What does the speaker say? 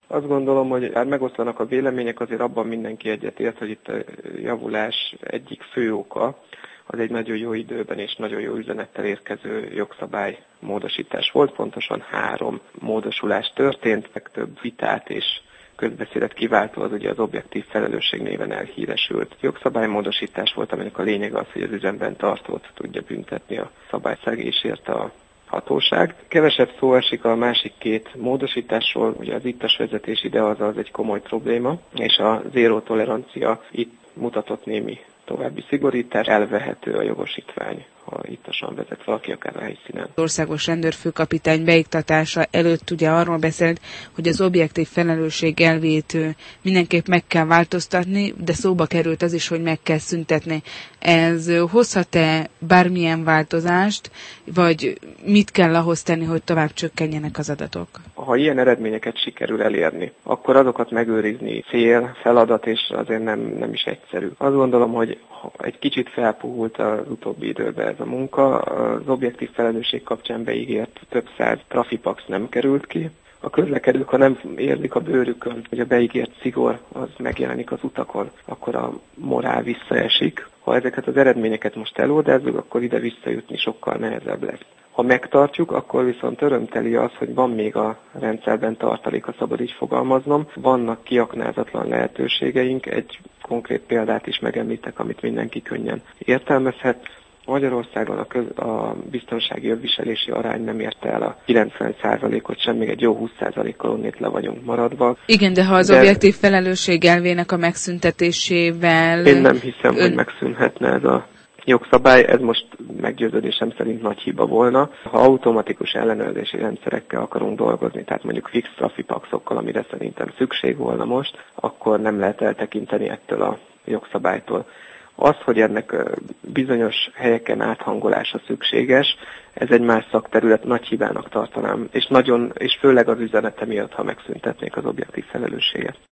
Azt gondolom, hogy bár megoszlanak a vélemények, azért abban mindenki egyetért, hogy itt a javulás egyik fő oka az egy nagyon jó időben és nagyon jó üzenettel érkező jogszabály módosítás volt. Pontosan 3 módosulás történt, meg több vitát és közbeszédet kiváltó az ugye az objektív felelősség néven elhíresült jogszabálymódosítás volt, aminek a lényege az, hogy az üzemben tartót tudja büntetni a szabályszegésért a hatóság. Kevesebb szó esik a másik 2 módosításról, ugye az ittas vezetés ide az egy komoly probléma, és a zéró tolerancia itt mutatott némi további szigorítás, elvehető a jogosítvány, ha ittasan vezet valaki akár a helyszínen. Az országos rendőrfőkapitány beiktatása előtt ugye arról beszélt, hogy az objektív felelősség elvét mindenképp meg kell változtatni, de szóba került az is, hogy meg kell szüntetni. Ez hozhat-e bármilyen változást, vagy mit kell ahhoz tenni, hogy tovább csökkenjenek az adatok? Ha ilyen eredményeket sikerül elérni, akkor azokat megőrizni cél, feladat, és azért nem is egyszerű. Azt gondolom, hogy egy kicsit felpuhult az utóbbi időben ez a munka. Az objektív felelősség kapcsán beígért több száz trafipax nem került ki. A közlekedők, ha nem érzik a bőrükön, hogy a beígért szigor az megjelenik az utakon, akkor a morál visszaesik. Ha ezeket az eredményeket most eloldázzuk, akkor ide visszajutni sokkal nehezebb lesz. Ha megtartjuk, akkor viszont örömteli az, hogy van még a rendszerben tartalék, ha szabad így fogalmaznom. Vannak kiaknázatlan lehetőségeink, egy konkrét példát is megemlítek, amit mindenki könnyen értelmezhet. Magyarországon a biztonsági jogviselési arány nem érte el a 90%-ot sem, még egy jó 20%-kal onnét le vagyunk maradva. Igen, de ha az objektív felelősség elvének a megszüntetésével... Én nem hiszem, hogy megszűnhetne ez a jogszabály, ez most meggyőződésem szerint nagy hiba volna. Ha automatikus ellenőrzési rendszerekkel akarunk dolgozni, tehát mondjuk fix trafipaxokkal, amire szerintem szükség volna most, akkor nem lehet eltekinteni ettől a jogszabálytól. Az, hogy ennek bizonyos helyeken áthangolása szükséges, ez egy más szakterület, nagy hibának tartanám, és főleg az üzenete miatt, ha megszüntetnék az objektív felelősséget.